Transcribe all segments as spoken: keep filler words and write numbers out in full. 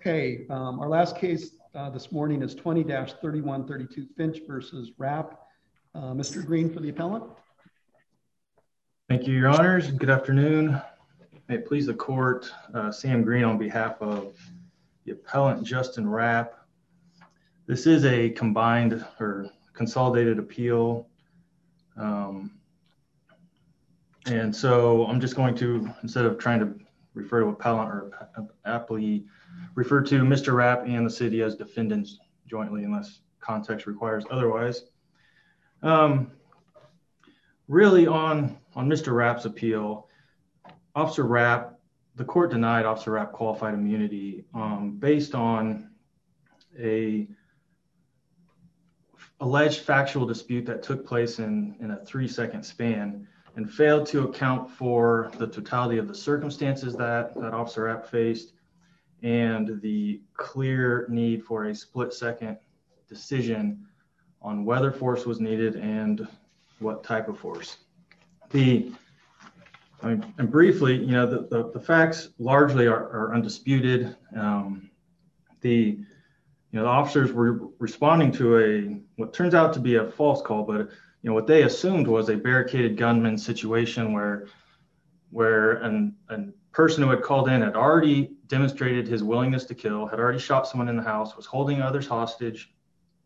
Okay, um, our last case uh, this morning is twenty dash thirty-one thirty-two Finch versus Rapp. Uh, Mister Green for the appellant. Thank you, Your Honors, and good afternoon. May it please the court, uh, Sam Green on behalf of the appellant Justin Rapp. This is a combined or consolidated appeal. Um, and so I'm just going to, instead of trying to refer to appellant or appellee, refer to Mister Rapp and the city as defendants jointly unless context requires otherwise. Um, really on, on Mister Rapp's appeal, Officer Rapp, the court denied Officer Rapp qualified immunity um, based on a alleged factual dispute that took place in, in a three second span and failed to account for the totality of the circumstances that, that Officer Rapp faced and the clear need for a split second decision on whether force was needed and what type of force. The, I mean, and briefly, you know, the, the, the facts largely are, are undisputed. Um, the, you know, the officers were responding to a, what turns out to be a false call, but, you know, what they assumed was a barricaded gunman situation where, where an, an person who had called in had already demonstrated his willingness to kill, had already shot someone in the house, was holding others hostage.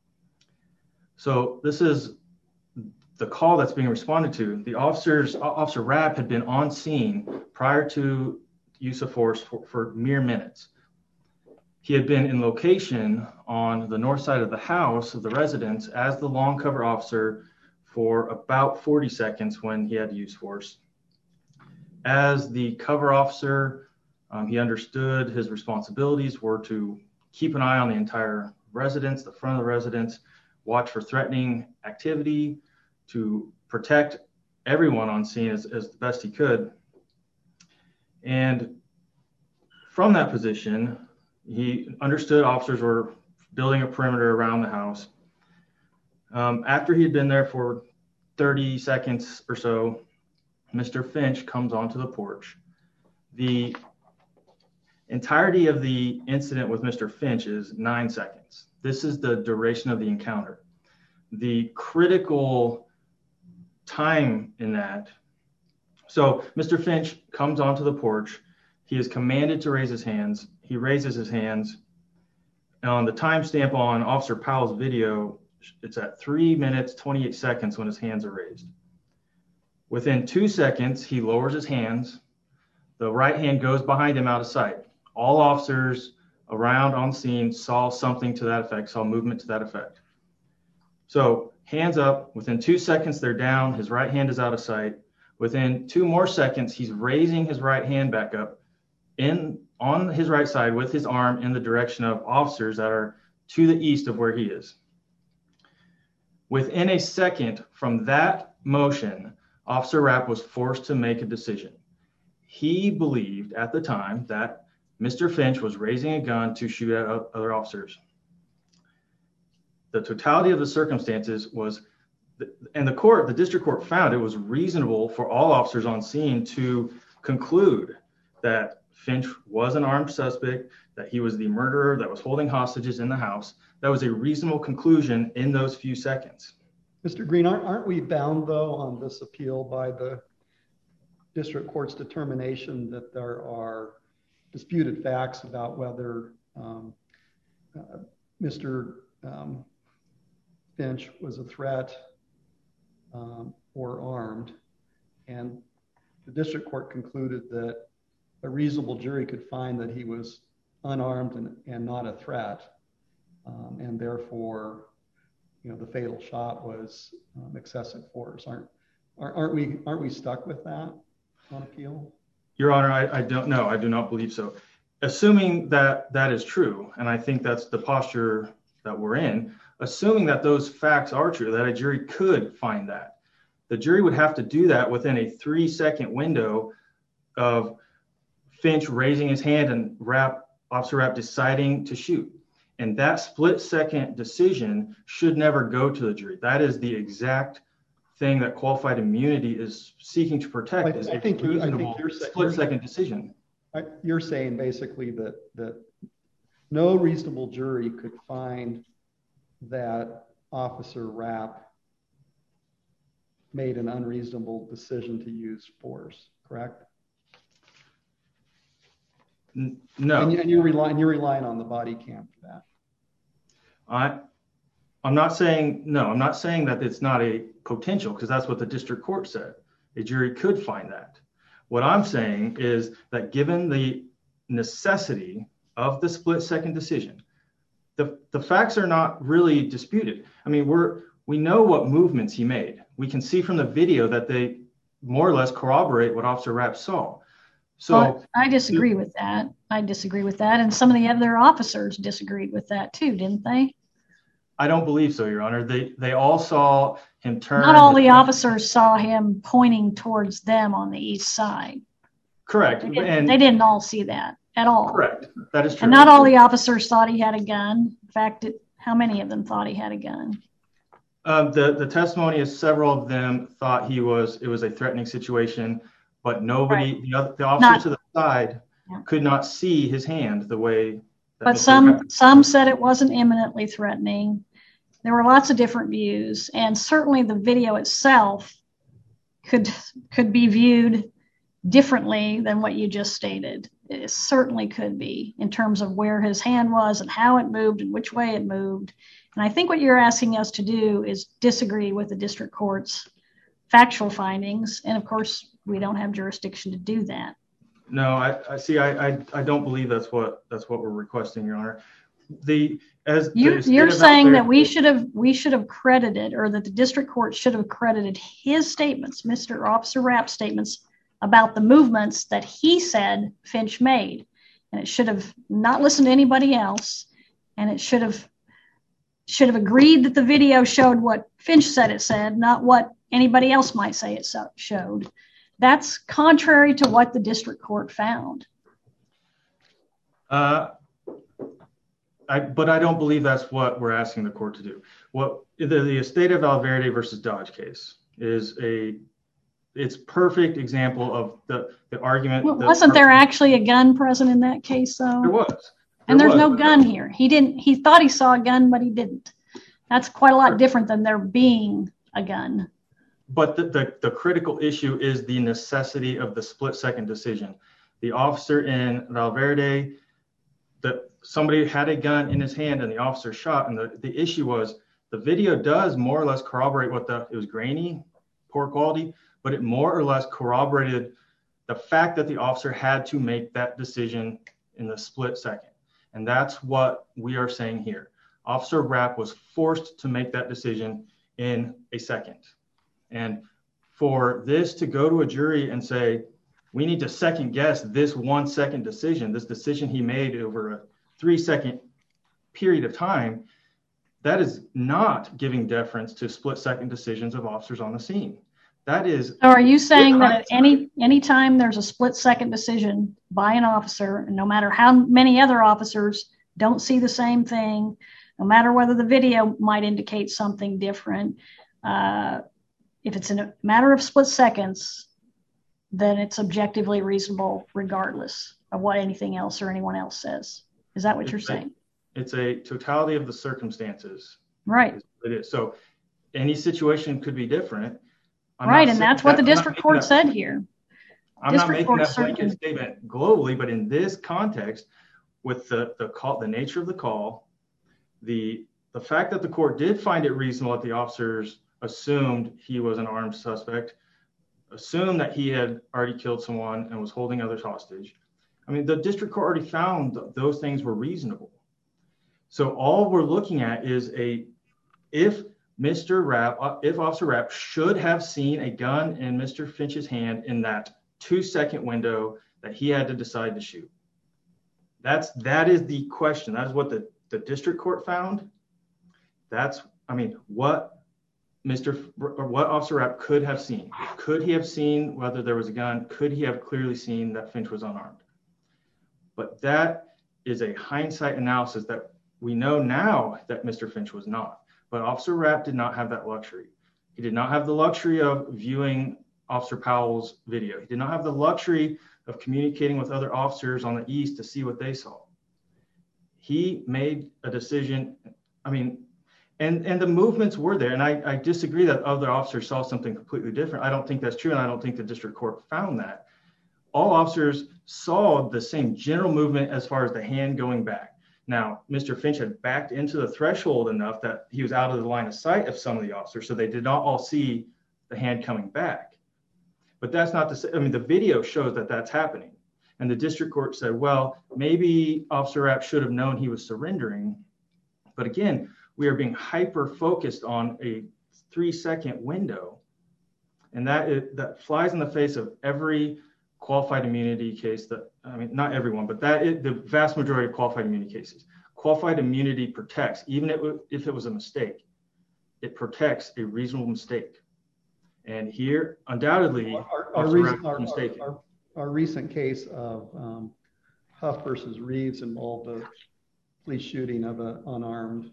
So this is the call that's being responded to. The officers, Officer Rapp had been on scene prior to use of force for, for mere minutes. He had been in location on the north side of the house of the residence as the long cover officer for about forty seconds when he had to use force. As the cover officer, um, he understood his responsibilities were to keep an eye on the entire residence, the front of the residence, watch for threatening activity, to protect everyone on scene as, as the best he could. And from that position, he understood officers were building a perimeter around the house. Um, after he had been there for thirty seconds or so, Mister Finch comes onto the porch. The entirety of the incident with Mister Finch is nine seconds. This is the duration of the encounter. The critical time in that. So Mister Finch comes onto the porch. He is commanded to raise his hands. He raises his hands. And on the timestamp on Officer Powell's video, it's at three minutes, twenty-eight seconds when his hands are raised. Within two seconds, he lowers his hands. The right hand goes behind him out of sight. All officers around on scene saw something to that effect, saw movement to that effect. So hands up, within two seconds, they're down. His right hand is out of sight. Within two more seconds, he's raising his right hand back up in on his right side with his arm in the direction of officers that are to the east of where he is. Within a second from that motion, Officer Rapp was forced to make a decision. He believed at the time that Mister Finch was raising a gun to shoot at other officers. The totality of the circumstances was, and the court, the district court found it was reasonable for all officers on scene to conclude that Finch was an armed suspect, that he was the murderer that was holding hostages in the house. That was a reasonable conclusion in those few seconds. Mister Green, aren't, aren't we bound, though, on this appeal by the district court's determination that there are disputed facts about whether um, uh, Mister Um, Finch was a threat um, or armed, and the district court concluded that a reasonable jury could find that he was unarmed and, and not a threat, um, and therefore, you know, the fatal shot was um, excessive force. Aren't aren't we aren't we stuck with that on appeal? Your Honor, I, I don't know. I do not believe so. Assuming that that is true, and I think that's the posture that we're in, assuming that those facts are true, that a jury could find that, the jury would have to do that within a three second window of Finch raising his hand and Rapp, Officer Rapp deciding to shoot. And that split second decision should never go to the jury. That is the exact thing that qualified immunity is seeking to protect. I, is I think, you, I think you're split second decision. You're saying basically that that no reasonable jury could find that Officer Rapp made an unreasonable decision to use force, correct? No. And, and you're relying you're relying on the body cam for that. I I'm not saying no, I'm not saying that it's not a potential, because that's what the district court said. A jury could find that. What I'm saying is that given the necessity of the split second decision, the, the facts are not really disputed. I mean, we're we know what movements he made. We can see from the video that they more or less corroborate what Officer Rapp saw. So well, I disagree with that. I disagree with that. And some of the other officers disagreed with that too, didn't they? I don't believe so, Your Honor. They they all saw him turn. Not all the officers saw him pointing towards them on the east side. Correct. They didn't, and they didn't all see that at all. Correct. That is true. And not all the officers thought he had a gun. In fact, it, how many of them thought he had a gun? Um, the, the testimony is several of them thought he was, it was a threatening situation, but nobody, Right. the, other, the officer Not, to the side yeah. could not see his hand the way that But Mister some Rapp- some said it wasn't imminently threatening. There were lots of different views, and certainly the video itself could could be viewed differently than what you just stated. It certainly could be, in terms of where his hand was and how it moved and which way it moved. And I think what you're asking us to do is disagree with the district court's factual findings. And of course, we don't have jurisdiction to do that. No, I, I see. I, I I don't believe that's what that's what we're requesting, Your Honor. The as You, the you're state of saying Alberta- that we should have we should have credited, or that the district court should have credited his statements, Mister Officer Rapp's statements about the movements that he said Finch made, and it should have not listened to anybody else, and it should have should have agreed that the video showed what Finch said it said, not what anybody else might say it so, showed. That's contrary to what the district court found. Uh, I, but I don't believe that's what we're asking the court to do. What the, the Estate of Valverde versus Dodge case is a, it's perfect example of the, the argument. Well, the wasn't there argument, actually a gun present in that case, though? There was. And There there's no was. gun here. He didn't, he thought he saw a gun, but he didn't. That's quite a lot different than there being a gun. But the, the, the critical issue is the necessity of the split second decision. The officer in Valverde, the, somebody had a gun in his hand and the officer shot. And the, the issue was the video does more or less corroborate what the, it was grainy, poor quality, but it more or less corroborated the fact that the officer had to make that decision in the split second. And that's what we are saying here. Officer Rapp was forced to make that decision in a second. And for this to go to a jury and say, we need to second guess this one second decision, this decision he made over a three second period of time, that is not giving deference to split second decisions of officers on the scene. That is. So are you saying that at any any time there's a split second decision by an officer, and no matter how many other officers don't see the same thing, no matter whether the video might indicate something different, uh, if it's in a matter of split seconds, then it's objectively reasonable regardless of what anything else or anyone else says? Is that what it's you're a, saying? It's a totality of the circumstances. Right. It is. So any situation could be different. I'm right, not and saying that's what that- the I'm not district making court that- said here. I'm District not making court that blanket certainly- statement globally, but in this context, with the, the call, the nature of the call, the the fact that the court did find it reasonable that the officers assumed he was an armed suspect, assumed that he had already killed someone and was holding others hostage. I mean, the district court already found th- those things were reasonable. So all we're looking at is a, if Mister Rapp, uh, if Officer Rapp should have seen a gun in Mister Finch's hand in that two second window that he had to decide to shoot. That's, that is the question. That is what the, the district court found. That's, I mean, what Mister F- or what Officer Rapp could have seen. Could he have seen whether there was a gun? Could he have clearly seen that Finch was unarmed? But that is a hindsight analysis that we know now that Mister Finch was not. But Officer Rapp did not have that luxury. He did not have the luxury of viewing Officer Powell's video. He did not have the luxury of communicating with other officers on the east to see what they saw. he made a decision. I mean, and and the movements were there. And I, I disagree that other officers saw something completely different. I don't think that's true. And I don't think the district court found that. All officers saw the same general movement as far as the hand going back. Now, Mister Finch had backed into the threshold enough that he was out of the line of sight of some of the officers, so they did not all see the hand coming back. But that's not to say, I mean, the video shows that that's happening. And the district court said, well, maybe Officer Rapp should have known he was surrendering. But again, we are being hyper-focused on a three-second window. And that is, that flies in the face of every qualified immunity case that, I mean, not everyone, but that is the vast majority of qualified immunity cases. Qualified immunity protects, even if, if it was a mistake, it protects a reasonable mistake. And here, undoubtedly, our, our, recent, our, mistaken. our, our recent case of um, Huff versus Reeves involved a police shooting of an unarmed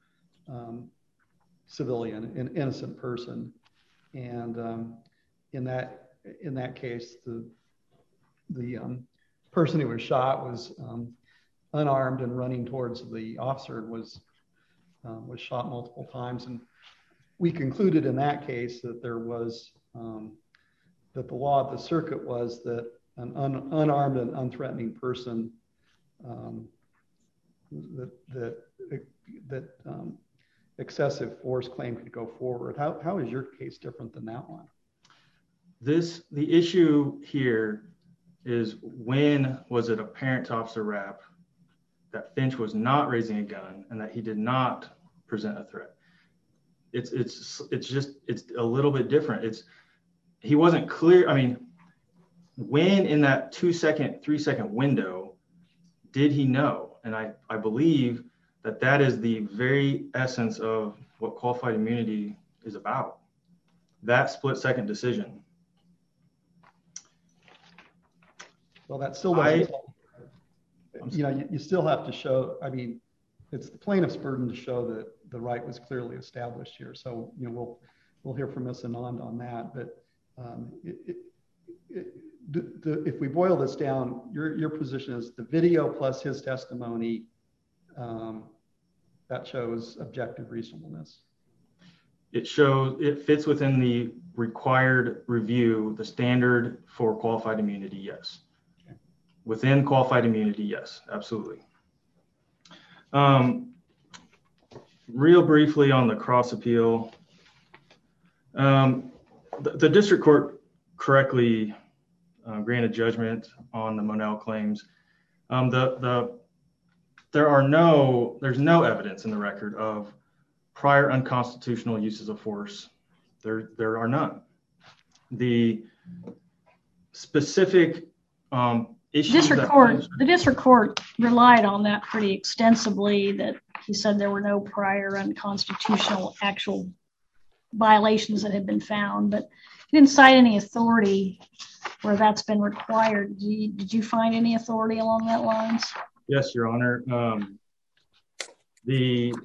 um, civilian, an innocent person. And um, in that in that case, the the um, person who was shot was um, unarmed and running towards the officer and was um, was shot multiple times. And we concluded in that case that there was um, that the law of the circuit was that an un, unarmed and unthreatening person um, that that that um, excessive force claim could go forward. How how is your case different than that one? This the issue here is, when was it apparent to Officer Rapp that Finch was not raising a gun and that he did not present a threat? It's it's it's just it's a little bit different. It's he wasn't clear. I mean, when in that two second, three second window did he know? And I, I believe that that is the very essence of what qualified immunity is about. That split second decision. Well, that still doesn't, I, you know, you, you still have to show, I mean, it's the plaintiff's burden to show that the right was clearly established here. So, you know, we'll, we'll hear from Miz Anand on that. But um, it, it, it, the, the, if we boil this down, your, your position is the video plus his testimony, um, that shows objective reasonableness. It shows, it fits within the required review, the standard for qualified immunity, yes. Okay. Within qualified immunity, yes, absolutely. Um, real briefly on the cross appeal, um, the, the district court correctly uh, granted judgment on the Monell claims. Um, the, the, there are no, there's no evidence in the record of prior unconstitutional uses of force. There, there are none. The specific um, issues. District court, the district court relied on that pretty extensively. That he said there were no prior unconstitutional actual violations that had been found, but he didn't cite any authority where that's been required. Did you, did you find any authority along that lines? Yes, Your Honor. Um, the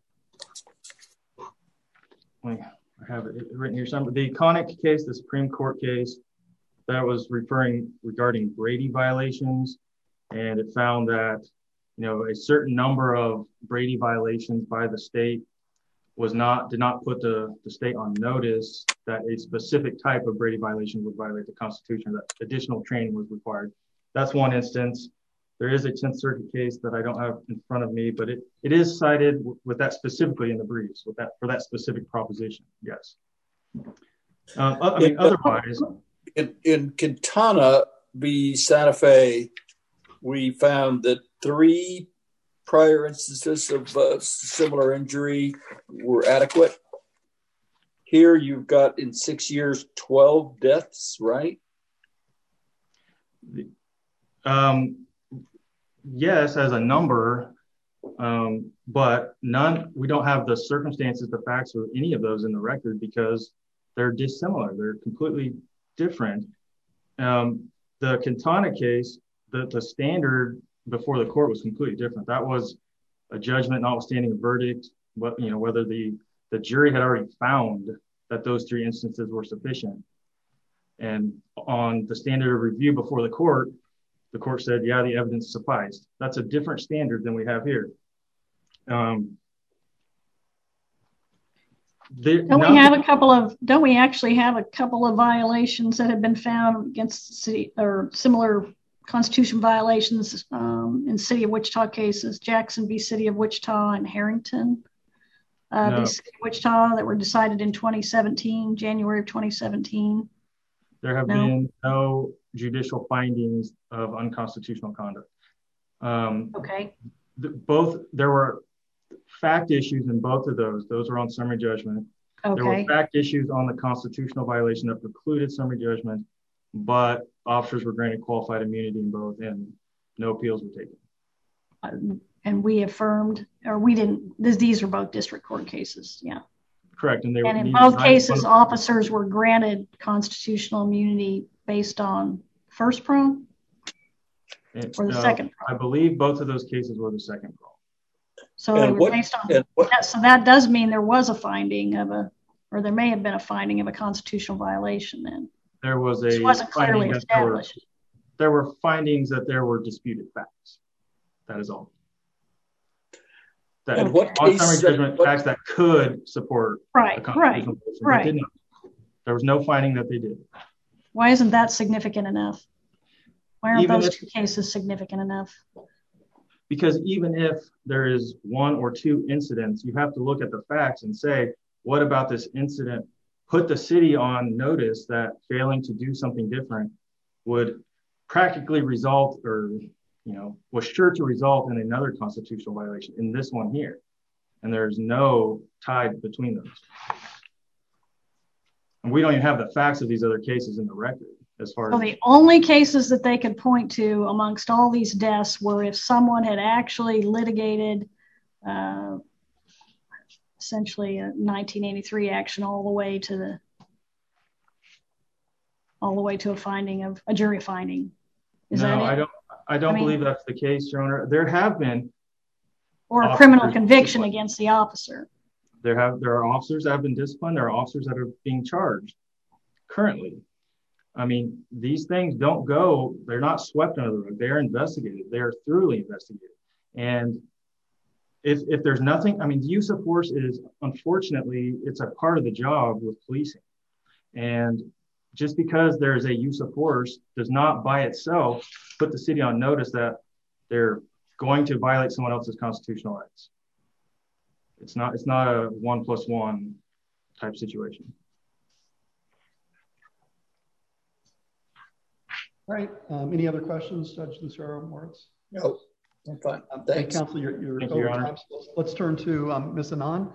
I have it written here somewhere. The Connick case, the Supreme Court case, that was referring regarding Brady violations, and it found that, you know, a certain number of Brady violations by the state was not did not put the, the state on notice that a specific type of Brady violation would violate the Constitution, that additional training was required. That's one instance. There is a tenth Circuit case that I don't have in front of me, but it, it is cited w- with that specifically in the briefs, with that for that specific proposition. Yes. Um, I mean, otherwise, in, in Quintana v. Santa Fe, we found that three prior instances of uh, similar injury were adequate. Here, you've got in six years twelve deaths, right? Um. Yes, as a number, um, but none, we don't have the circumstances, the facts, or any of those in the record because they're dissimilar. They're completely different. Um, the Quintana case, the, the standard before the court was completely different. That was a judgment notwithstanding a verdict, but, you know, whether the, the jury had already found that those three instances were sufficient. And on the standard of review before the court, The court said, yeah, the evidence sufficed. That's a different standard than we have here. Um, don't we have a couple of, don't we actually have a couple of violations that have been found against city or similar Constitution violations um, in City of Wichita cases, Jackson v. City of Wichita and Harrington uh, no. v. City of Wichita that were decided in twenty seventeen, January of twenty seventeen? There have no. been no judicial findings of unconstitutional conduct. Um, okay. The, both, there were fact issues in both of those. Those were on summary judgment. Okay. There were fact issues on the constitutional violation that precluded summary judgment, but officers were granted qualified immunity in both and no appeals were taken. Um, and we affirmed, or we didn't, this, these are both district court cases. Yeah. Correct. And, they and were, in both cases, officers were granted constitutional immunity based on first prong or the uh, second prong? I believe both of those cases were the second prong. So they were what, based on what, that, so that does mean there was a finding of a, or there may have been a finding of a constitutional violation then. There was a this wasn't clearly established. There were, there were findings that there were disputed facts. That is all. That and what on case, summary judgment what, facts that could support right, a constitutional violation. Right, Did not. There was no finding that they did. Why isn't that significant enough? Why aren't even those if, two cases significant enough? Because even if there is one or two incidents, you have to look at the facts and say, what about this incident put the city on notice that failing to do something different would practically result or, you know, was sure to result in another constitutional violation in this one here. And there's no tie between those. And we don't even have the facts of these other cases in the record as far so as. The only cases that they could point to amongst all these deaths were if someone had actually litigated uh, essentially a nineteen eighty-three action all the way to the all the way to a finding of a jury finding. Is no, that it? I don't I don't I mean, believe that's the case, Your Honor. There have been or a criminal conviction against the officer. There have there are officers that have been disciplined, there are officers that are being charged currently. I mean, these things don't go, they're not swept under the rug, they're investigated, they're thoroughly investigated. And if if there's nothing, I mean, the use of force is, unfortunately, it's a part of the job with policing. And just because there's a use of force does not by itself put the city on notice that they're going to violate someone else's constitutional rights. It's not, it's not a one plus one type situation. All right. Um, any other questions, Judge Lucero Moritz? No, I'm fine. Um, Thanks. Counsel, you're, you're Thank over you, time. Your Honor. So let's turn to um, Miz Anand.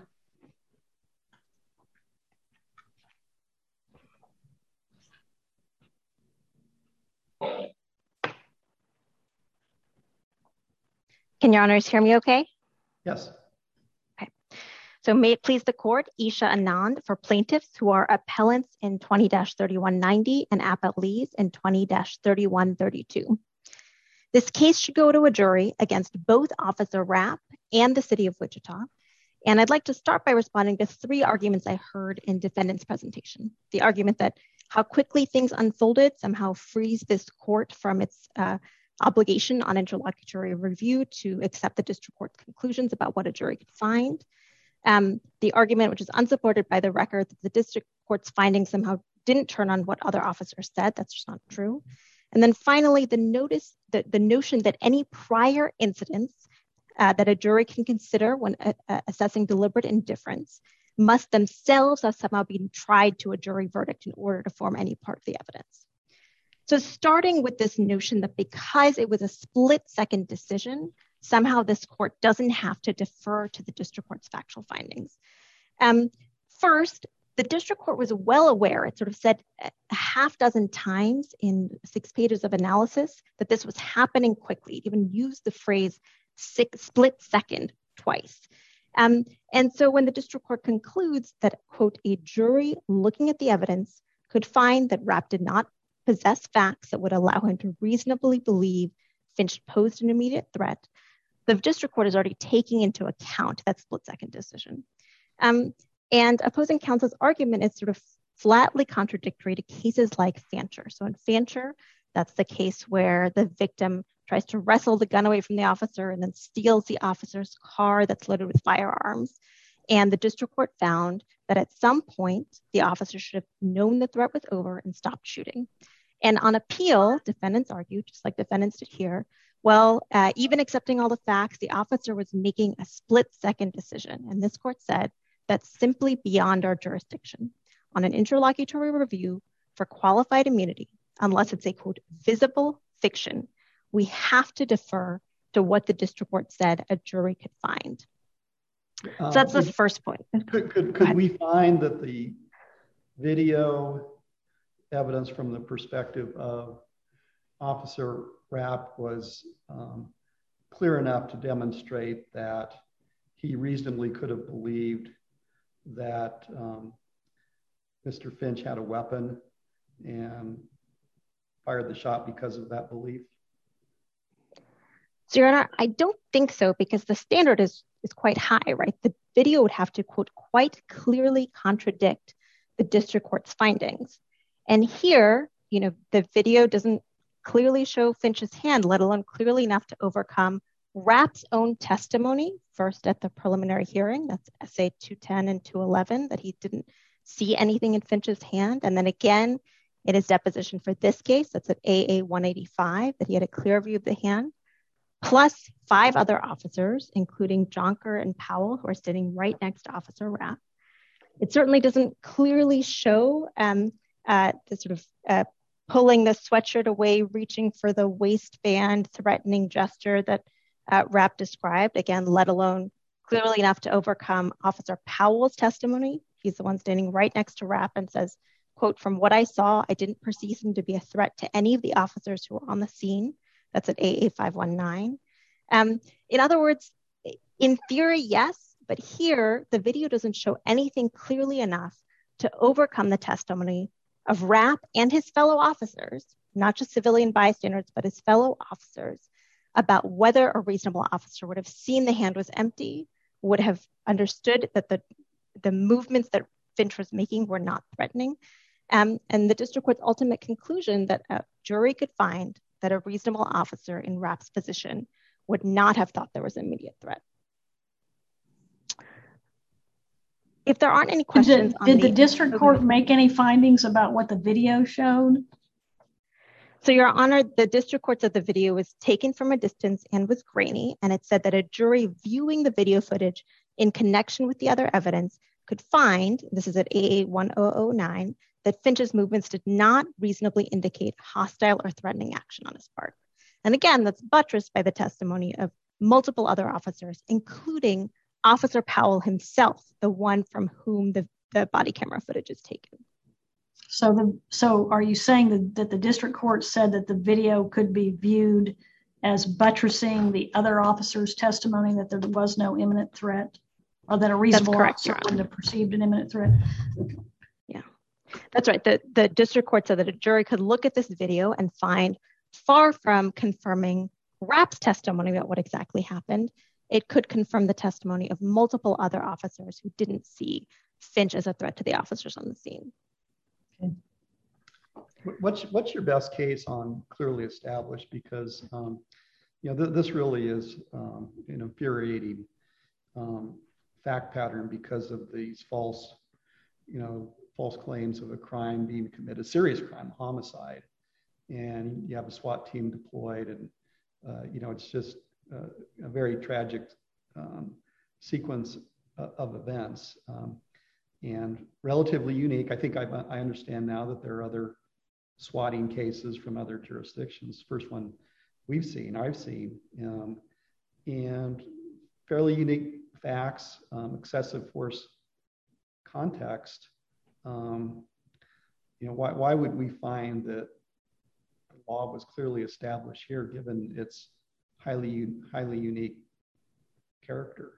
Can Your Honors hear me okay? Yes. Okay. So may it please the court, Isha Anand for plaintiffs who are appellants in twenty dash thirty-one ninety and appellees in twenty dash thirty-one thirty-two. This case should go to a jury against both Officer Rapp and the City of Wichita. And I'd like to start by responding to three arguments I heard in defendant's presentation. The argument that how quickly things unfolded somehow frees this court from its uh, obligation on interlocutory review to accept the district court's conclusions about what a jury could find. Um, the argument, which is unsupported by the record, that the district court's findings somehow didn't turn on what other officers said. That's just not true. And then finally, the notice, the, the notion that any prior incidents uh, that a jury can consider when uh, uh, assessing deliberate indifference must themselves have somehow been tried to a jury verdict in order to form any part of the evidence. So starting with this notion that because it was a split second decision, somehow this court doesn't have to defer to the district court's factual findings. Um, first, the district court was well aware, it sort of said a half dozen times in six pages of analysis that this was happening quickly. It even used the phrase six, split second twice. Um, and so when the district court concludes that, quote, a jury looking at the evidence could find that Rapp did not possess facts that would allow him to reasonably believe Finch posed an immediate threat, the district court is already taking into account that split second decision. Um, and opposing counsel's argument is sort of flatly contradictory to cases like Fancher. So in Fancher, That's the case where the victim tries to wrestle the gun away from the officer and then steals the officer's car that's loaded with firearms. And the district court found that at some point, the officer should have known the threat was over and stopped shooting. And on appeal, defendants argued, just like defendants did here, well, uh, even accepting all the facts, the officer was making a split-second decision. And this court said that's simply beyond our jurisdiction. On an interlocutory review for qualified immunity, unless it's a, quote, visible fiction, we have to defer to what the district court said a jury could find. So that's the um, first point. Could, could, could we find that the video evidence from the perspective of Officer Rapp was um, clear enough to demonstrate that he reasonably could have believed that um, Mister Finch had a weapon and fired the shot because of that belief? So, Your Honor, I don't think so, because the standard is, is quite high, right? The video would have to, quote, quite clearly contradict the district court's findings. And here, you know, the video doesn't clearly show Finch's hand, let alone clearly enough to overcome Rapp's own testimony, first at the preliminary hearing, that's S A two ten and two eleven, that he didn't see anything in Finch's hand. And then again, in his deposition for this case, that's at A A one eighty-five, that he had a clear view of the hand, plus five other officers, including Jonker and Powell, who are sitting right next to Officer Rapp. It certainly doesn't clearly show um, uh, the sort of uh, pulling the sweatshirt away, reaching for the waistband, threatening gesture that uh, Rapp described, again, let alone clearly enough to overcome Officer Powell's testimony. He's the one standing right next to Rapp and says, quote, "From what I saw, I didn't perceive him to be a threat to any of the officers who were on the scene." That's at A A five nineteen. Um, in other words, in theory, yes, but here the video doesn't show anything clearly enough to overcome the testimony of Rapp and his fellow officers, not just civilian bystanders, but his fellow officers, about whether a reasonable officer would have seen the hand was empty, would have understood that the, the movements that Finch was making were not threatening. Um, and the district court's ultimate conclusion that a jury could find that a reasonable officer in Rapp's position would not have thought there was an immediate threat. If there aren't any questions, did, did the, the district court make any findings about what the video showed? So, Your Honor, the district court said the video was taken from a distance and was grainy, and it said that a jury viewing the video footage in connection with the other evidence could find, this is at A A one thousand nine, that Finch's movements did not reasonably indicate hostile or threatening action on his part. And again, that's buttressed by the testimony of multiple other officers, including Officer Powell himself, the one from whom the, the body camera footage is taken. So, the, so are you saying that, that the district court said that the video could be viewed as buttressing the other officer's testimony that there was no imminent threat, or that a reasonable correct, officer wouldn't have perceived an imminent threat? Okay. Yeah, that's right. The, the district court said that a jury could look at this video and find, far from confirming Rapp's testimony about what exactly happened, it could confirm the testimony of multiple other officers who didn't see Finch as a threat to the officers on the scene. Okay. What's, what's your best case on clearly established? Because, um, you know, th this really is um, an infuriating um, fact pattern because of these false, you know, false claims of a crime being committed, serious crime, homicide. And you have a SWAT team deployed, and, uh, you know, it's just uh, a very tragic um, sequence uh, of events. Um, and relatively unique. I think I, I understand now that there are other swatting cases from other jurisdictions. First one we've seen, I've seen, um, and fairly unique facts, um, excessive force context. Um, you know, why, why would we find that the law was clearly established here, given its highly, highly unique character?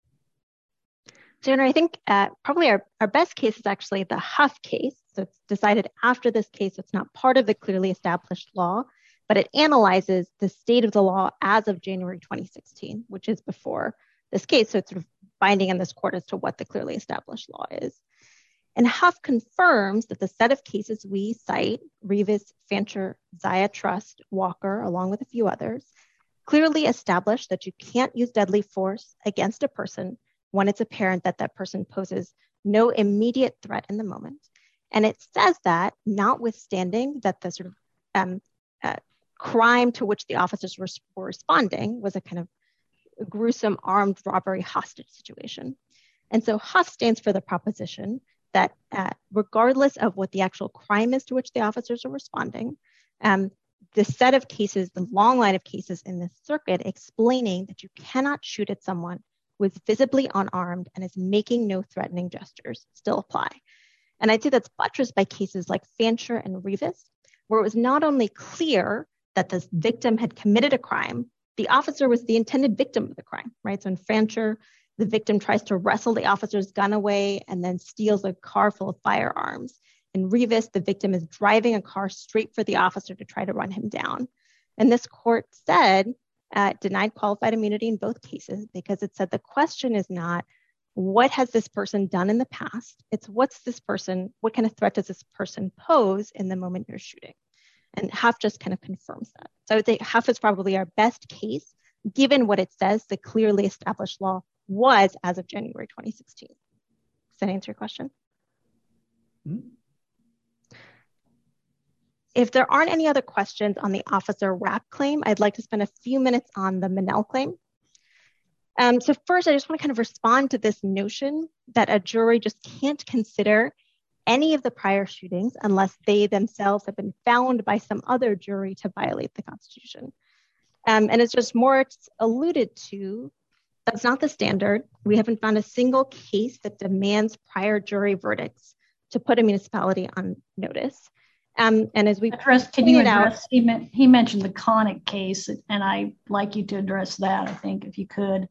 So, I think uh, probably our, our best case is actually the Huff case. So it's decided after this case, it's not part of the clearly established law, but it analyzes the state of the law as of January twenty sixteen, which is before this case. So it's sort of binding on this court as to what the clearly established law is. And Huff confirms that the set of cases we cite, Rivas, Fancher, Zaya Trust, Walker, along with a few others, clearly establish that you can't use deadly force against a person when it's apparent that that person poses no immediate threat in the moment. And it says that notwithstanding that the sort of um, uh, crime to which the officers were, were responding was a kind of gruesome armed robbery hostage situation. And so Huff stands for the proposition that uh, regardless of what the actual crime is to which the officers are responding, um, the set of cases, the long line of cases in this circuit explaining that you cannot shoot at someone who is visibly unarmed and is making no threatening gestures still apply. And I'd say that's buttressed by cases like Fancher and Rivas, where it was not only clear that the victim had committed a crime, the officer was the intended victim of the crime, right? So in Fancher, the victim tries to wrestle the officer's gun away and then steals a car full of firearms. In Rivas, the victim is driving a car straight for the officer to try to run him down. And this court said, uh, denied qualified immunity in both cases because it said the question is not, what has this person done in the past? It's what's this person, what kind of threat does this person pose in the moment you're shooting? And Huff just kind of confirms that. So I would say Huff is probably our best case, given what it says, the clearly established law was as of January twenty sixteen. Does that answer your question? Mm-hmm. If there aren't any other questions on the officer rap claim, I'd like to spend a few minutes on the Monell claim. Um, so first, I just want to kind of respond to this notion that a jury just can't consider any of the prior shootings unless they themselves have been found by some other jury to violate the Constitution. Um, and as just Moritz alluded to, that's not the standard. We haven't found a single case that demands prior jury verdicts to put a municipality on notice. Um, and as we address, can you address, out, he, meant, he mentioned the Connick case, and I'd like you to address that, I think, if you could.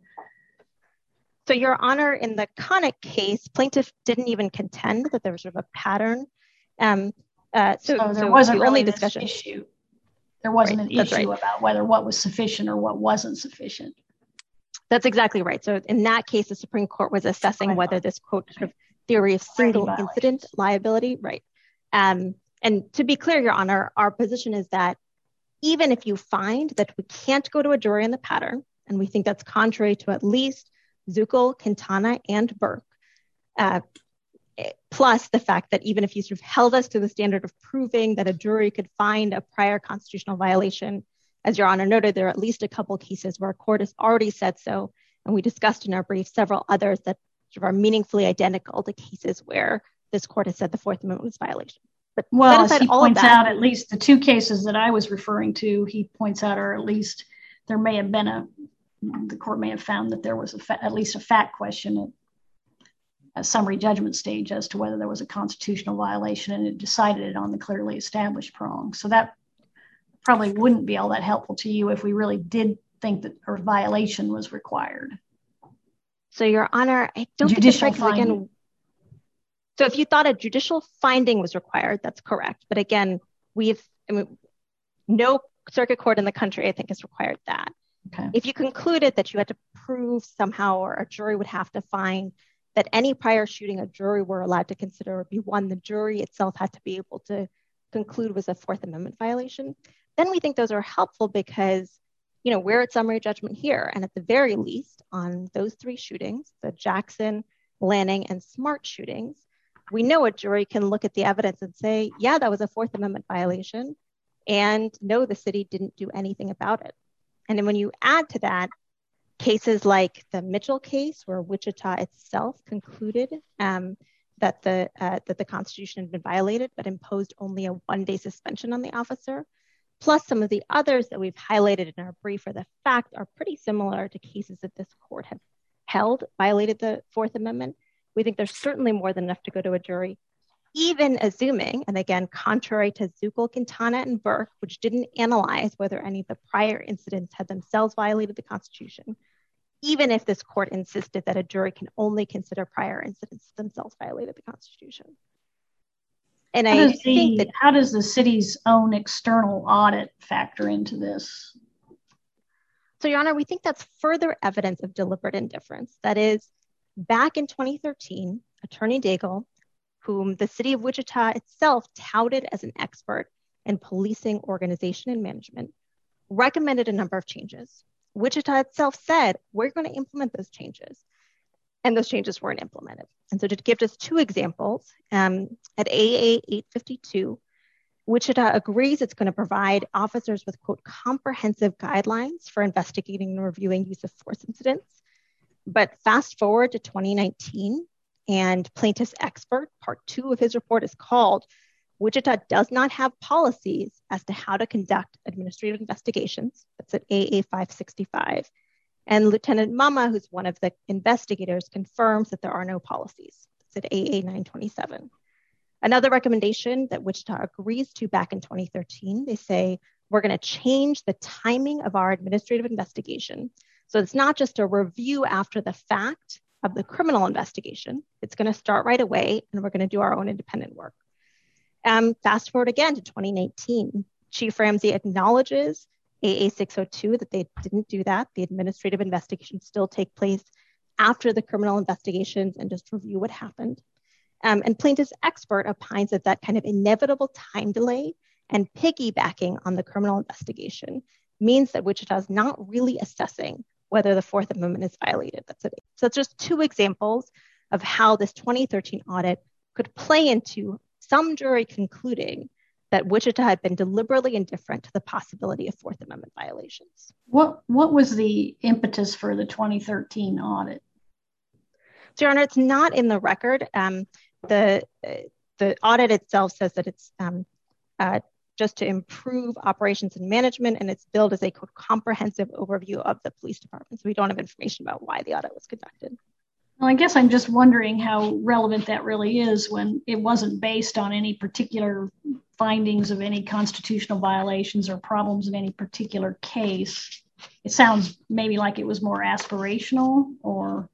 So, Your Honor, in the Connick case, plaintiff didn't even contend that there was sort of a pattern. Um, uh, so, so there so wasn't the really only this discussion. issue. There wasn't right, an issue right. about whether what was sufficient or what wasn't sufficient. That's exactly right. So in that case, the Supreme Court was assessing right. whether this, quote, sort of theory of single incident liability, right. Um, and to be clear, Your Honor, our position is that even if you find that we can't go to a jury on the pattern, and we think that's contrary to at least Zuckel, Quintana, and Burke, uh, plus the fact that even if you sort of held us to the standard of proving that a jury could find a prior constitutional violation, as Your Honor noted, there are at least a couple cases where a court has already said so, and we discussed in our brief several others that sort of are meaningfully identical to cases where this court has said the Fourth Amendment was a violation. But well, as he points out, at least the two cases that I was referring to, he points out, or at least there may have been a, the court may have found that there was a fa- at least a fact question at a summary judgment stage as to whether there was a constitutional violation, and it decided it on the clearly established prong. So that probably wouldn't be all that helpful to you if we really did think that a violation was required. So, Your Honor, I don't Judicial think it's again. So if you thought a judicial finding was required, that's correct. But again, we've, I mean, no circuit court in the country, I think, has required that. Okay. If you concluded that you had to prove somehow, or a jury would have to find that any prior shooting a jury were allowed to consider would be one the jury itself had to be able to conclude was a Fourth Amendment violation, then we think those are helpful because, you know, we're at summary judgment here. And at the very least, on those three shootings, the Jackson, Lanning, and Smart shootings, we know a jury can look at the evidence and say, yeah, that was a Fourth Amendment violation, and no, the city didn't do anything about it. And then when you add to that cases like the Mitchell case, where Wichita itself concluded um, that the uh, that the Constitution had been violated, but imposed only a one-day suspension on the officer, plus some of the others that we've highlighted in our brief, or the fact are pretty similar to cases that this court have held violated the Fourth Amendment. We think there's certainly more than enough to go to a jury, even assuming, and again, contrary to Zuckel, Quintana, and Burke, which didn't analyze whether any of the prior incidents had themselves violated the Constitution, even if this court insisted that a jury can only consider prior incidents themselves violated the Constitution. And how I does think the, that- how does the city's own external audit factor into this? So, Your Honor, we think that's further evidence of deliberate indifference. That is, back in twenty thirteen, Attorney Daigle whom the city of Wichita itself touted as an expert in policing organization and management, recommended a number of changes. Wichita itself said, we're going to implement those changes. And those changes weren't implemented. And so to give just two examples, um, at A A eight fifty-two, Wichita agrees it's going to provide officers with, quote, comprehensive guidelines for investigating and reviewing use of force incidents. But fast forward to twenty nineteen, and plaintiff's expert, part two of his report is called, Wichita does not have policies as to how to conduct administrative investigations. That's at A A five sixty-five. And Lieutenant Mama, who's one of the investigators, confirms that there are no policies. That's at A A nine twenty-seven. Another recommendation that Wichita agrees to back in twenty thirteen, they say, we're going to change the timing of our administrative investigation. So it's not just a review after the fact of the criminal investigation. It's going to start right away, and we're going to do our own independent work. Um, fast forward again to twenty nineteen. Chief Ramsey acknowledges A A six oh two that they didn't do that. The administrative investigations still take place after the criminal investigations and just review what happened. Um, and plaintiff's expert opines that that kind of inevitable time delay and piggybacking on the criminal investigation means that Wichita is not really assessing whether the Fourth Amendment is violated. That's it. So it's just two examples of how this twenty thirteen audit could play into some jury concluding that Wichita had been deliberately indifferent to the possibility of Fourth Amendment violations. What what was the impetus for the twenty thirteen audit? So, Your Honor, it's not in the record. Um, the uh, the audit itself says that it's um, uh, just to improve operations and management, and it's billed as a comprehensive overview of the police department. So we don't have information about why the audit was conducted. Well, I guess I'm just wondering how relevant that really is when it wasn't based on any particular findings of any constitutional violations or problems in any particular case. It sounds maybe like it was more aspirational, or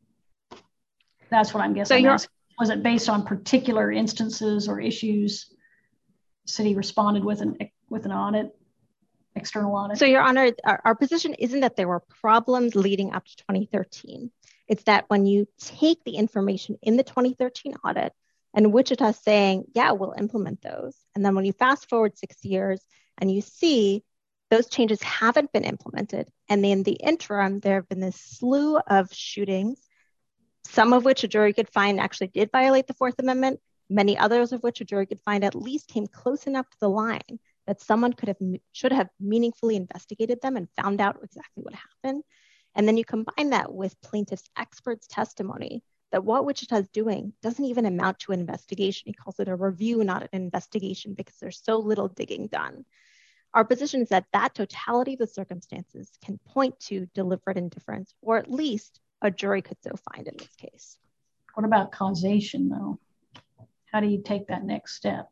that's what I'm guessing. So was it based on particular instances or issues the city responded with an with an audit, external audit? So, Your Honor, our, our position isn't that there were problems leading up to twenty thirteen. It's that when you take the information in the twenty thirteen audit and Wichita saying, yeah, we'll implement those. And then when you fast forward six years and you see those changes haven't been implemented. And in the interim, there have been this slew of shootings, some of which a jury could find actually did violate the Fourth Amendment, many others of which a jury could find at least came close enough to the line that someone could have should have meaningfully investigated them and found out exactly what happened. And then you combine that with plaintiff's expert's testimony that what Wichita is doing doesn't even amount to an investigation. He calls it a review, not an investigation, because there's so little digging done. Our position is that that totality of the circumstances can point to deliberate indifference, or at least a jury could so find in this case. What about causation, though? How do you take that next step?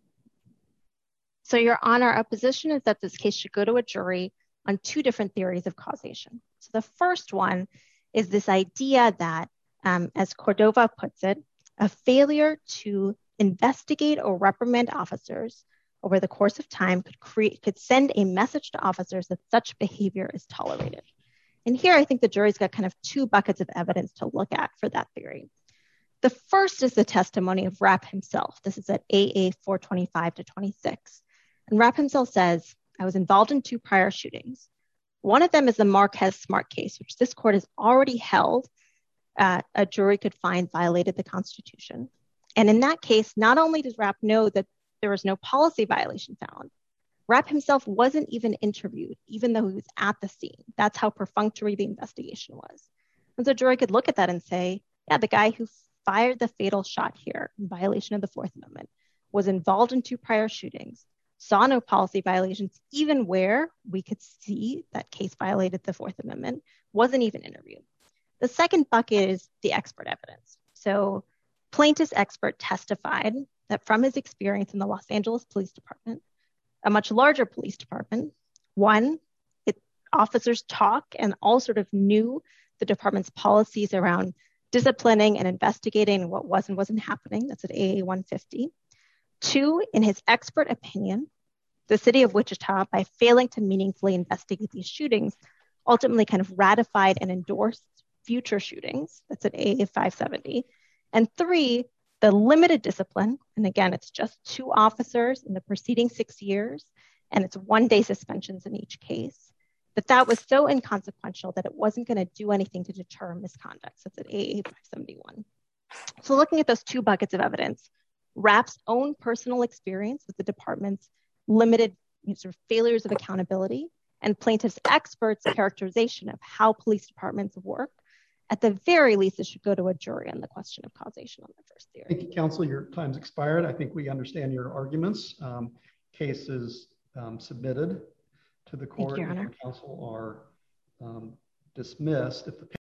So, Your Honor, our position is that this case should go to a jury on two different theories of causation. So the first one is this idea that, um, as Cordova puts it, a failure to investigate or reprimand officers over the course of time could create, could send a message to officers that such behavior is tolerated. And here I think the jury's got kind of two buckets of evidence to look at for that theory. The first is the testimony of Rapp himself. This is at A A four twenty-five to twenty-six. And Rapp himself says, I was involved in two prior shootings. One of them is the Marquez Smart case, which this court has already held uh, a jury could find violated the Constitution. And in that case, not only does Rapp know that there was no policy violation found, Rapp himself wasn't even interviewed, even though he was at the scene. That's how perfunctory the investigation was. And so a jury could look at that and say, yeah, the guy who fired the fatal shot here in violation of the Fourth Amendment was involved in two prior shootings, saw no policy violations, even where we could see that case violated the Fourth Amendment, wasn't even interviewed. The second bucket is the expert evidence. So plaintiff's expert testified that from his experience in the Los Angeles Police Department, a much larger police department, one, it, officers talk and all sort of knew the department's policies around disciplining and investigating what was and wasn't happening. That's at A A one fifty. Two, in his expert opinion, the city of Wichita, by failing to meaningfully investigate these shootings, ultimately kind of ratified and endorsed future shootings. That's at A A five seventy. And three, the limited discipline, and again, it's just two officers in the preceding six years, and it's one day suspensions in each case, that that was so inconsequential that it wasn't going to do anything to deter misconduct. So it's at A A five seventy-one. So looking at those two buckets of evidence, Rapp's own personal experience with the department's limited sort of failures of accountability and plaintiff's experts' characterization of how police departments work, at the very least, it should go to a jury on the question of causation on the first theory. Thank you, counsel. Your time's expired. I think we understand your arguments. Um, case is um, submitted to the court. Thank you, Your Honor. Counsel are um, dismissed. If the